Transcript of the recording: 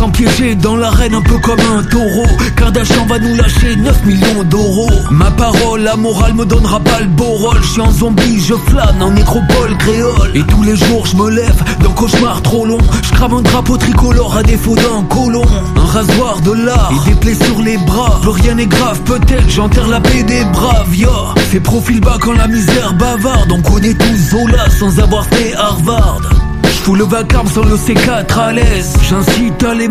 sens piégé dans l'arène un peu comme un taureau. Kardashian va nous lâcher 9 millions d'euros. Ma parole, la morale me donnera pas le beau rôle. Je suis un zombie, je flâne en nécropole créole. Et tous les jours je me lève d'un cauchemar trop long. Je crame un drapeau tricolore à défaut d'un colon. Un rasoir de l'art et des plaies sur les bras. Plus rien n'est grave, peut-être j'enterre la paix des braves, yo. Fais profil bas quand la misère bavarde. On connaît tous Zola sans avoir fait Harvard. J'fous le vacarme sans le C4 à l'aise. J'incite à les